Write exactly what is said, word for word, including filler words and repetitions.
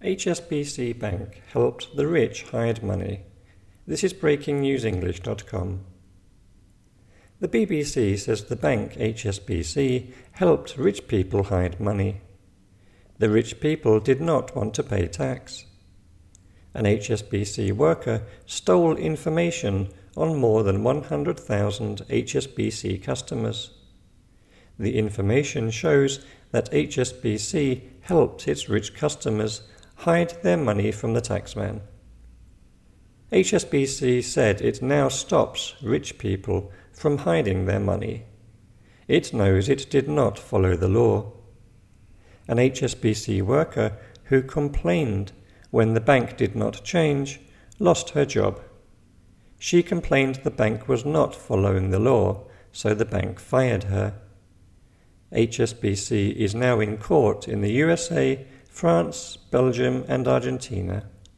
H S B C Bank helped the rich hide money. This is breaking news english dot com. The B B C says the bank H S B C helped rich people hide money. The rich people did not want to pay tax. An H S B C worker stole information on more than one hundred thousand H S B C customers. The information shows that H S B C helped its rich customers hide their money from the taxman. H S B C said it now stops rich people from hiding their money. It knows it did not follow the law. An H S B C worker who complained when the bank did not change lost her job. She complained the bank was not following the law, so the bank fired her. H S B C is now in court in the U S A, France, Belgium, and Argentina.